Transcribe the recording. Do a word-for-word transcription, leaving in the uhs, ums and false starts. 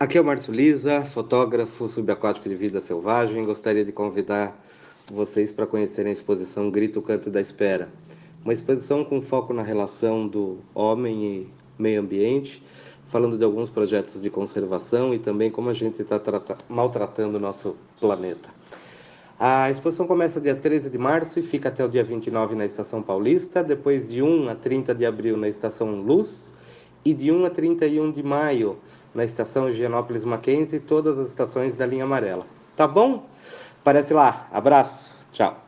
Aqui é o Márcio Liza, fotógrafo subaquático de vida selvagem. Gostaria de convidar vocês para conhecerem a exposição Grito, Canto da Espera. Uma exposição com foco na relação do homem e meio ambiente, falando de alguns projetos de conservação e também como a gente está maltratando o nosso planeta. A exposição começa dia treze de março e fica até o dia vinte e nove na Estação Paulista, depois de um a trinta de abril na Estação Luz e de um a trinta e um de maio na Estação Higienópolis Mackenzie e todas as estações da linha amarela. Tá bom? Aparece lá. Abraço. Tchau.